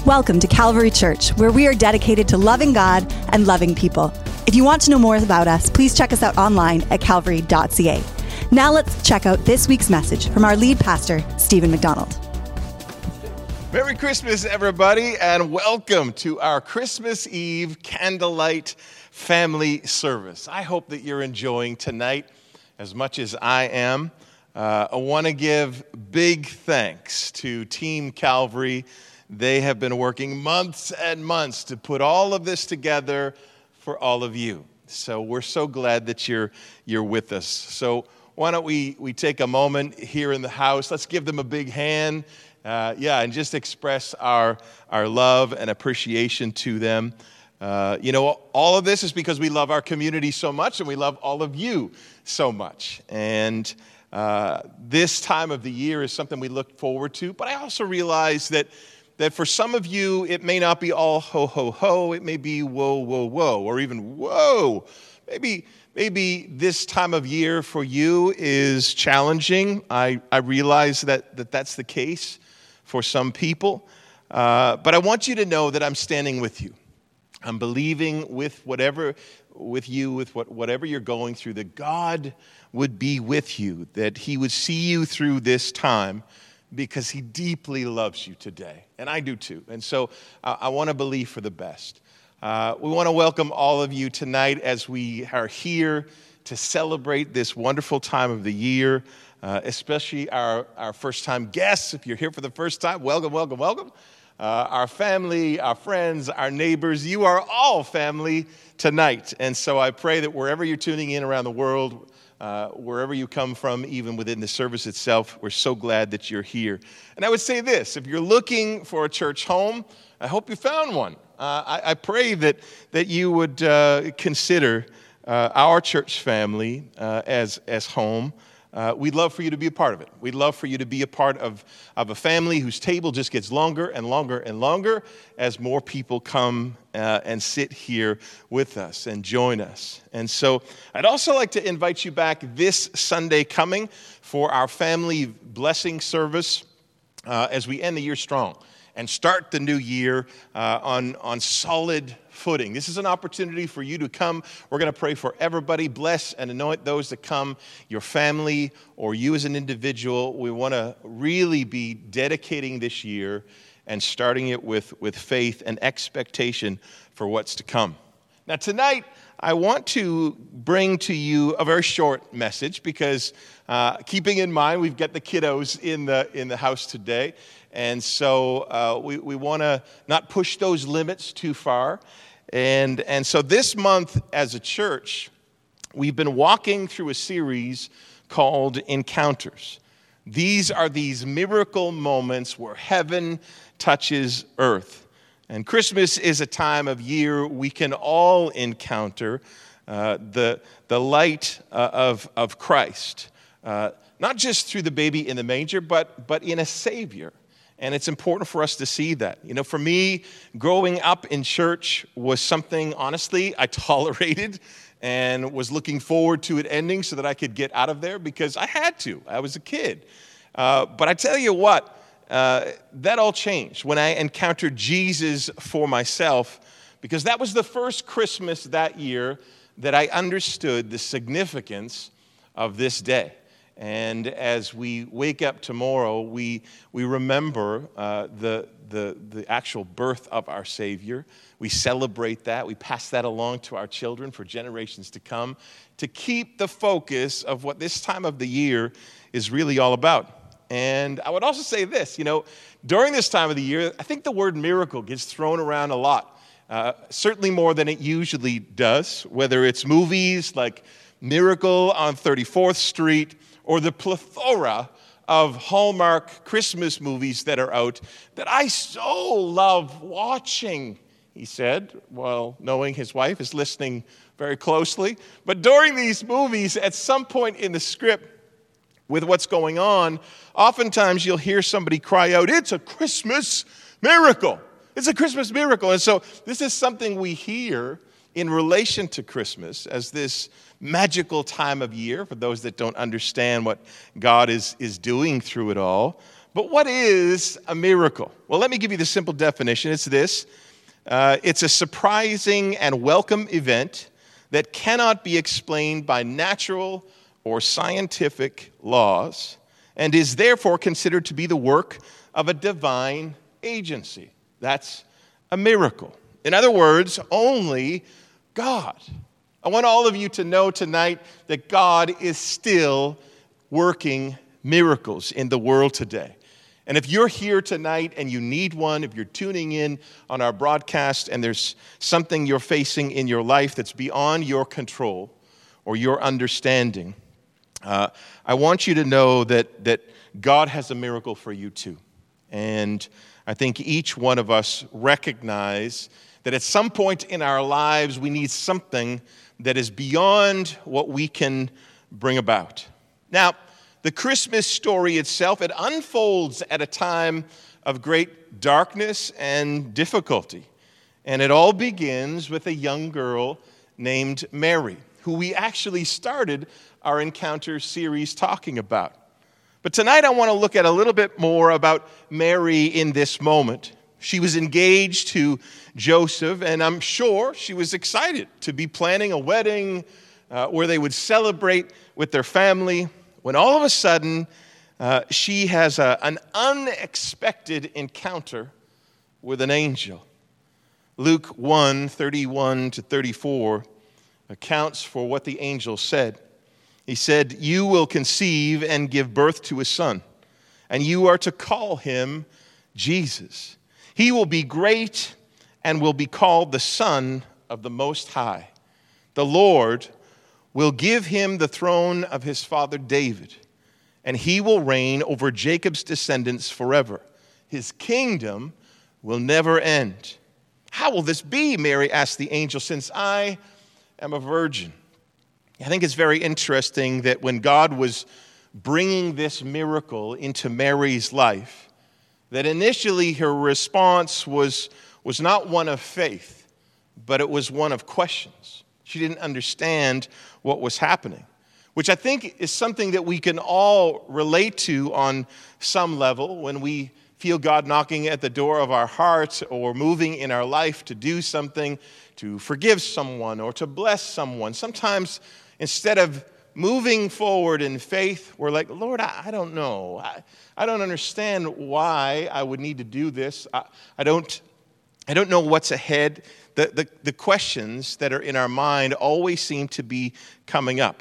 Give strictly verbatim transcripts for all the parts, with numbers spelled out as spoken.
Welcome to Calvary Church, where we are dedicated to loving God and loving people. If you want to know more about us, please check us out online at calvary dot c a. Now let's check out this week's message from our lead pastor, Stephen McDonald. Merry Christmas, everybody, and welcome to our Christmas Eve candlelight family service. I hope that you're enjoying tonight as much as I am. Uh, I want to give big thanks to Team Calvary. They have been working months and months to put all of this together for all of you. So we're so glad that you're you're with us. So why don't we, we take a moment here in the house. Let's give them a big hand. Uh, yeah, and just express our, our love and appreciation to them. Uh, you know, all of this is because we love our community so much and we love all of you so much. And uh, this time of the year is something we look forward to. But I also realize that that for some of you, it may not be all ho, ho, ho. It may be whoa, whoa, whoa, or even whoa. Maybe maybe this time of year for you is challenging. I, I realize that, that that's the case for some people. Uh, but I want you to know that I'm standing with you. I'm believing with whatever, with you, with what, whatever you're going through, that God would be with you, that He would see you through this time, because He deeply loves you today, and I do too. And so uh, I want to believe for the best. Uh, we want to welcome all of you tonight as we are here to celebrate this wonderful time of the year, uh, especially our, our first-time guests. If you're here for the first time, welcome, welcome, welcome. Uh, our family, our friends, our neighbors, you are all family tonight. And so I pray that wherever you're tuning in around the world, Uh, wherever you come from, even within the service itself, we're so glad that you're here. And I would say this, if you're looking for a church home, I hope you found one. Uh, I, I pray that, that you would uh, consider uh, our church family uh, as, as home. Uh, we'd love for you to be a part of it. We'd love for you to be a part of, of a family whose table just gets longer and longer and longer as more people come uh, and sit here with us and join us. And so I'd also like to invite you back this Sunday coming for our family blessing service uh, as we end the year strong and start the new year uh, on, on solid footing. This is an opportunity for you to come. We're going to pray for everybody. Bless and anoint those that come, your family or you as an individual. We want to really be dedicating this year and starting it with, with faith and expectation for what's to come. Now tonight, I want to bring to you a very short message because uh, keeping in mind we've got the kiddos in the in the house today. And so uh, we, we want to not push those limits too far. And, and so this month as a church, we've been walking through a series called Encounters. These are these miracle moments where heaven touches earth. And Christmas is a time of year we can all encounter uh, the, the light uh, of, of Christ, uh, not just through the baby in the manger, but, but in a Savior. And it's important for us to see that. You know, for me, growing up in church was something, honestly, I tolerated and was looking forward to it ending so that I could get out of there because I had to. I was a kid. Uh, but I tell you what, uh, that all changed when I encountered Jesus for myself, because that was the first Christmas that year that I understood the significance of this day. And as we wake up tomorrow, we we remember uh, the, the, the actual birth of our Savior. We celebrate that. We pass that along to our children for generations to come to keep the focus of what this time of the year is really all about. And I would also say this, you know, during this time of the year, I think the word miracle gets thrown around a lot, uh, certainly more than it usually does, whether it's movies like Miracle on thirty-fourth Street, or the plethora of Hallmark Christmas movies that are out that I so love watching, he said, while knowing his wife is listening very closely. But during these movies, at some point in the script, with what's going on, oftentimes you'll hear somebody cry out, "It's a Christmas miracle. It's a Christmas miracle." And so this is something we hear in relation to Christmas as this magical time of year for those that don't understand what God is, is doing through it all. But what is a miracle? Well, let me give you the simple definition. It's this. Uh, it's a surprising and welcome event that cannot be explained by natural or scientific laws and is therefore considered to be the work of a divine agency. That's a miracle. In other words, only God. I want all of you to know tonight that God is still working miracles in the world today. And if you're here tonight and you need one, if you're tuning in on our broadcast and there's something you're facing in your life that's beyond your control or your understanding, uh, I want you to know that, that God has a miracle for you too. And I think each one of us recognize that at some point in our lives we need something that is beyond what we can bring about. Now, the Christmas story itself, it unfolds at a time of great darkness and difficulty. And it all begins with a young girl named Mary, who we actually started our Encounter series talking about. But tonight I want to look at a little bit more about Mary in this moment. She was engaged to Joseph, and I'm sure she was excited to be planning a wedding uh, where they would celebrate with their family, when all of a sudden uh, she has a, an unexpected encounter with an angel. Luke one, thirty-one to thirty-four accounts for what the angel said. He said, "You will conceive and give birth to a son, and you are to call him Jesus. He will be great and will be called the Son of the Most High. The Lord will give him the throne of his father David, and he will reign over Jacob's descendants forever. His kingdom will never end." "How will this be?" Mary asked the angel, "since I am a virgin?" I think it's very interesting that when God was bringing this miracle into Mary's life, that initially her response was, was not one of faith, but it was one of questions. She didn't understand what was happening, which I think is something that we can all relate to on some level when we feel God knocking at the door of our heart or moving in our life to do something, to forgive someone or to bless someone. Sometimes instead of moving forward in faith, we're like, "Lord, I, I don't know. I, I don't understand why I would need to do this. I, I don't I don't know what's ahead." The, the, the questions that are in our mind always seem to be coming up.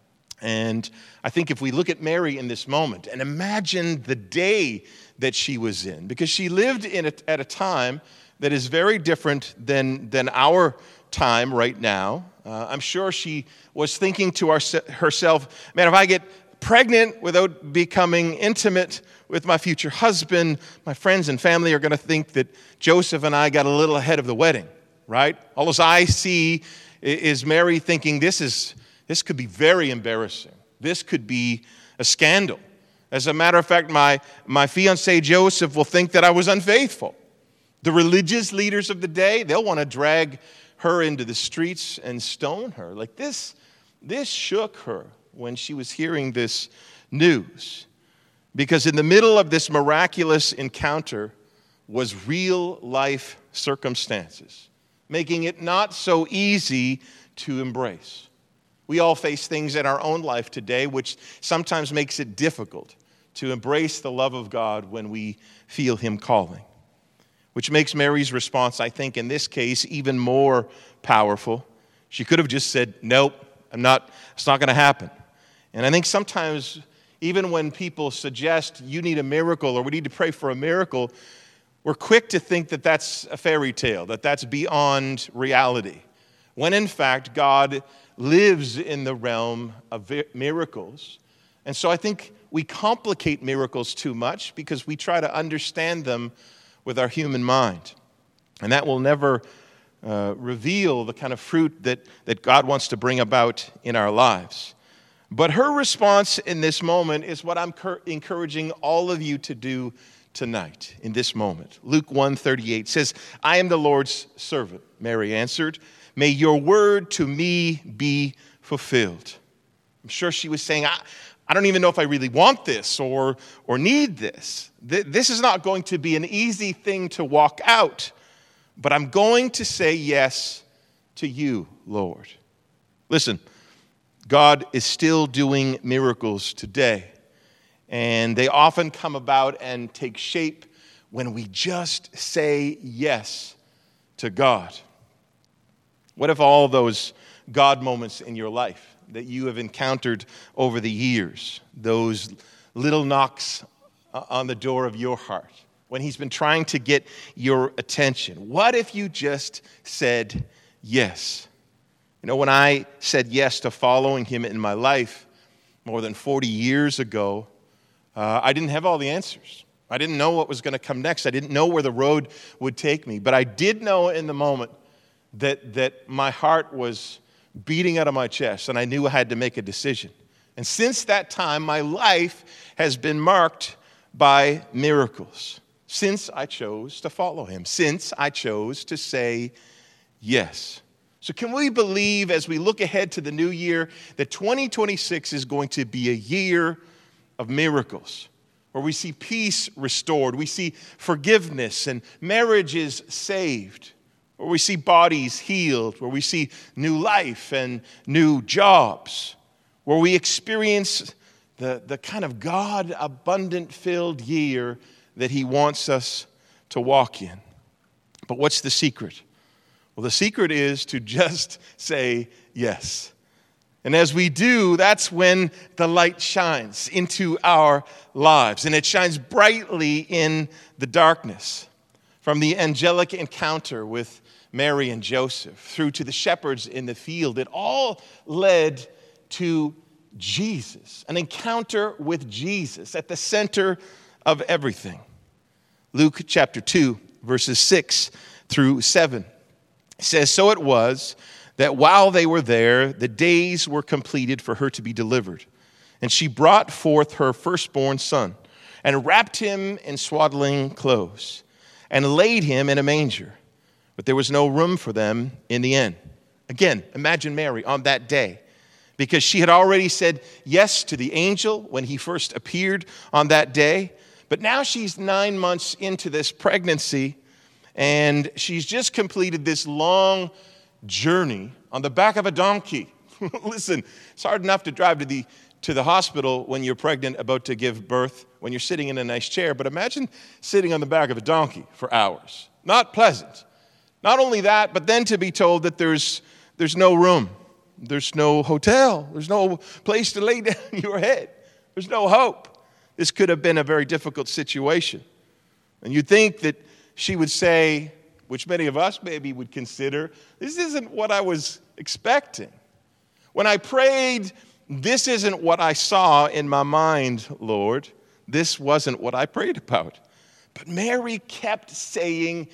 And I think if we look at Mary in this moment and imagine the day that she was in, because she lived in a, at a time that is very different than, than our time right now. Uh, I'm sure she was thinking to our, herself, "Man, if I get pregnant without becoming intimate with my future husband, my friends and family are going to think that Joseph and I got a little ahead of the wedding." Right? All I see is Mary thinking, this is this could be very embarrassing. This could be a scandal. As a matter of fact, my, my fiancé Joseph will think that I was unfaithful. The religious leaders of the day, they'll want to drag her into the streets and stone her. Like this, this shook her when she was hearing this news. Because in the middle of this miraculous encounter was real life circumstances, making it not so easy to embrace. We all face things in our own life today which sometimes makes it difficult to embrace the love of God when we feel him calling. Which makes Mary's response, I think, in this case, even more powerful. She could have just said, "Nope, I'm not, it's not going to happen." And I think sometimes, even when people suggest you need a miracle or we need to pray for a miracle, we're quick to think that that's a fairy tale, that that's beyond reality, when in fact God lives in the realm of miracles. And so I think we complicate miracles too much because we try to understand them with our human mind. And that will never uh, reveal the kind of fruit that, that God wants to bring about in our lives. But her response in this moment is what I'm cur- encouraging all of you to do tonight, in this moment. Luke one thirty-eight says, "I am the Lord's servant," Mary answered. "May your word to me be fulfilled." I'm sure she was saying, I, I don't even know if I really want this or, or need this. This is not going to be an easy thing to walk out, but I'm going to say yes to you, Lord. Listen, God is still doing miracles today, and they often come about and take shape when we just say yes to God. What if all those God moments in your life that you have encountered over the years, those little knocks on the door of your heart, when he's been trying to get your attention, what if you just said yes? You know, when I said yes to following him in my life more than forty years ago, uh, I didn't have all the answers. I didn't know what was going to come next. I didn't know where the road would take me. But I did know in the moment that, that my heart was beating out of my chest, and I knew I had to make a decision. And since that time, my life has been marked by miracles. Since I chose to follow him. Since I chose to say yes. So can we believe as we look ahead to the new year that twenty twenty-six is going to be a year of miracles, where we see peace restored, we see forgiveness and marriages saved, where we see bodies healed, where we see new life and new jobs, where we experience the, the kind of God abundant filled year that he wants us to walk in. But what's the secret? Well, the secret is to just say yes. And as we do, that's when the light shines into our lives. And it shines brightly in the darkness. From the angelic encounter with Mary and Joseph through to the shepherds in the field, it all led to Jesus. An encounter with Jesus at the center of everything. Luke chapter two, verses six through seven. It says, "So it was that while they were there, the days were completed for her to be delivered. And she brought forth her firstborn son, and wrapped him in swaddling clothes, and laid him in a manger. But there was no room for them in the inn." Again, imagine Mary on that day, because she had already said yes to the angel when he first appeared on that day. But now she's nine months into this pregnancy, and she's just completed this long journey on the back of a donkey. Listen, it's hard enough to drive to the to the hospital when you're pregnant, about to give birth, when you're sitting in a nice chair. But imagine sitting on the back of a donkey for hours. Not pleasant. Not only that, but then to be told that there's there's no room. There's no hotel. There's no place to lay down your head. There's no hope. This could have been a very difficult situation. And you'd think that she would say, which many of us maybe would consider, this isn't what I was expecting. When I prayed, this isn't what I saw in my mind, Lord. This wasn't what I prayed about. But Mary kept saying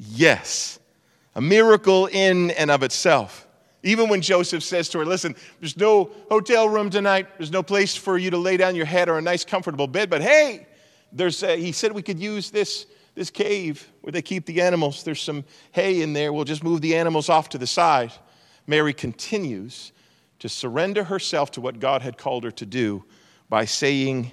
yes. A miracle in and of itself. Even when Joseph says to her, listen, there's no hotel room tonight. There's no place for you to lay down your head or a nice comfortable bed. But hey, there's a, he said we could use this, this cave where they keep the animals. There's some hay in there. We'll just move the animals off to the side. Mary continues to surrender herself to what God had called her to do by saying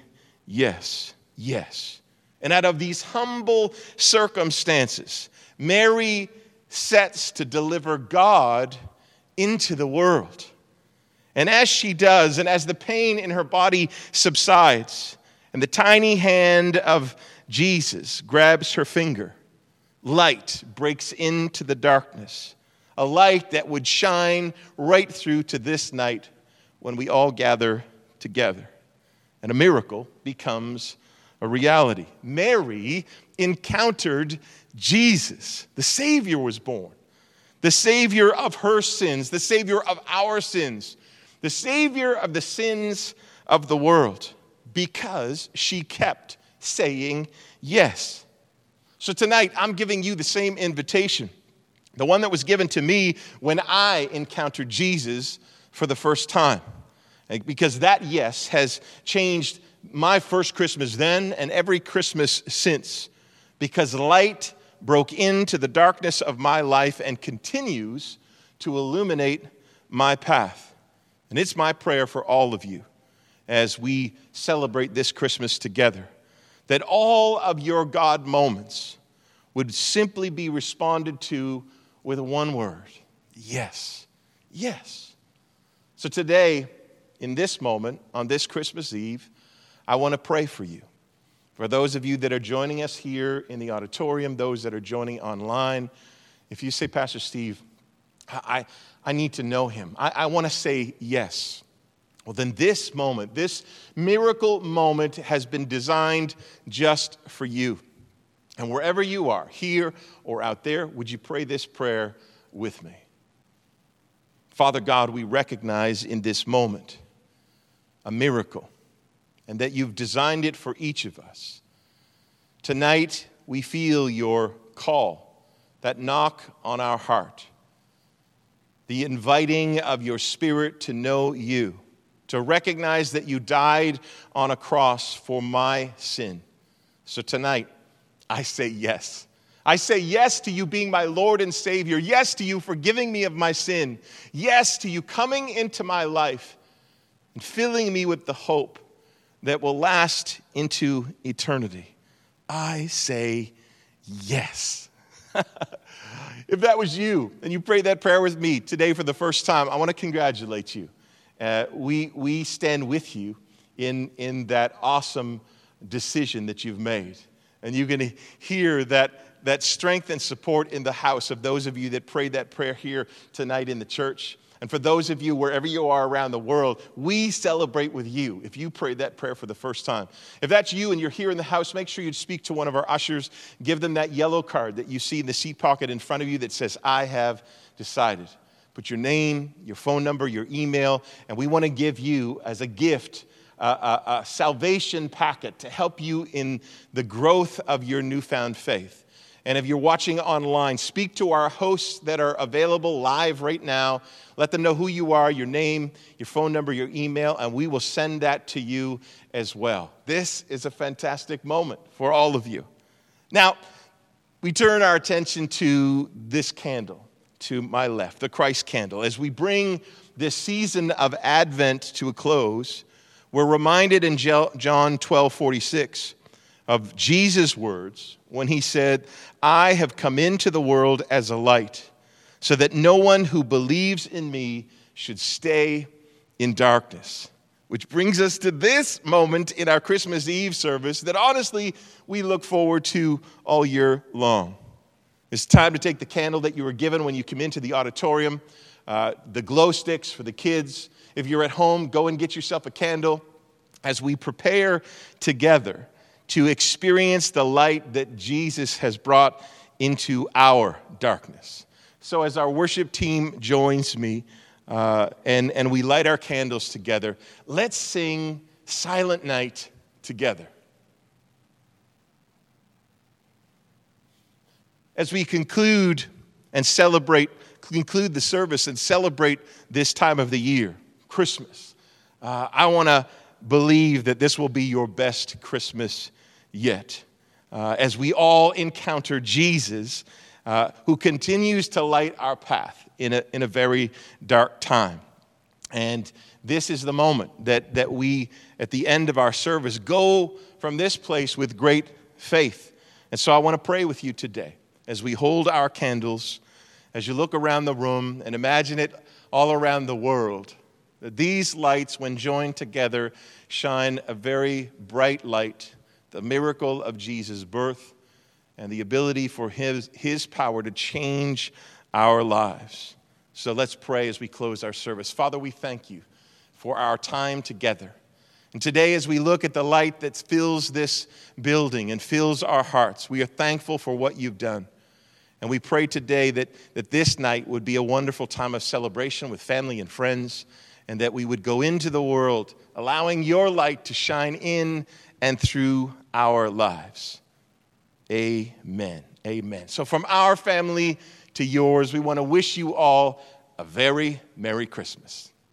yes, yes. And out of these humble circumstances, Mary sets to deliver God into the world. And as she does, and as the pain in her body subsides, and the tiny hand of Jesus grabs her finger, light breaks into the darkness, a light that would shine right through to this night when we all gather together. And a miracle becomes a reality. Mary encountered Jesus. The Savior was born. The Savior of her sins, the Savior of our sins, the Savior of the sins of the world, because she kept saying yes. So tonight, I'm giving you the same invitation, the one that was given to me when I encountered Jesus for the first time, because that yes has changed my first Christmas then and every Christmas since, because light broke into the darkness of my life and continues to illuminate my path. And it's my prayer for all of you as we celebrate this Christmas together, that all of your God moments would simply be responded to with one word: yes, yes. So today, in this moment, on this Christmas Eve, I want to pray for you. For those of you that are joining us here in the auditorium, those that are joining online, if you say, Pastor Steve, I, I need to know him, I, I want to say yes. Well, then this moment, this miracle moment has been designed just for you. And wherever you are, here or out there, would you pray this prayer with me? Father God, we recognize in this moment a miracle, and that you've designed it for each of us. Tonight, we feel your call, that knock on our heart, the inviting of your Spirit to know you, to recognize that you died on a cross for my sin. So tonight, I say yes. I say yes to you being my Lord and Savior. Yes to you forgiving me of my sin. Yes to you coming into my life and filling me with the hope that will last into eternity. I say yes. If that was you and you prayed that prayer with me today for the first time, I want to congratulate you. Uh, we, we stand with you in, in that awesome decision that you've made. And you're going to hear that, that strength and support in the house of those of you that prayed that prayer here tonight in the church. And for those of you, wherever you are around the world, we celebrate with you if you prayed that prayer for the first time. If that's you and you're here in the house, make sure you speak to one of our ushers. Give them that yellow card that you see in the seat pocket in front of you that says, I have decided. Put your name, your phone number, your email, and we want to give you as a gift uh, a, a salvation packet to help you in the growth of your newfound faith. And if you're watching online, speak to our hosts that are available live right now. Let them know who you are, your name, your phone number, your email, and we will send that to you as well. This is a fantastic moment for all of you. Now, we turn our attention to this candle to my left, the Christ candle. As we bring this season of Advent to a close, we're reminded in John twelve forty-six of Jesus' words when he said, I have come into the world as a light, so that no one who believes in me should stay in darkness. Which brings us to this moment in our Christmas Eve service that honestly we look forward to all year long. It's time to take the candle that you were given when you come into the auditorium, uh, the glow sticks for the kids. If you're at home, go and get yourself a candle as we prepare together to experience the light that Jesus has brought into our darkness. So as our worship team joins me uh, and, and we light our candles together, let's sing Silent Night together. As we conclude and celebrate, conclude the service and celebrate this time of the year, Christmas, uh, I want to believe that this will be your best Christmas yet. Uh, as we all encounter Jesus, uh, who continues to light our path in a, in a very dark time. And this is the moment that, that we, at the end of our service, go from this place with great faith. And so I want to pray with you today as we hold our candles, as you look around the room and imagine it all around the world, that these lights, when joined together, shine a very bright light, the miracle of Jesus' birth and the ability for his, his power to change our lives. So let's pray as we close our service. Father, we thank you for our time together. And today, as we look at the light that fills this building and fills our hearts, we are thankful for what you've done. And we pray today that, that this night would be a wonderful time of celebration with family and friends, and that we would go into the world, allowing your light to shine in and through our lives. Amen. Amen. So from our family to yours, we want to wish you all a very Merry Christmas.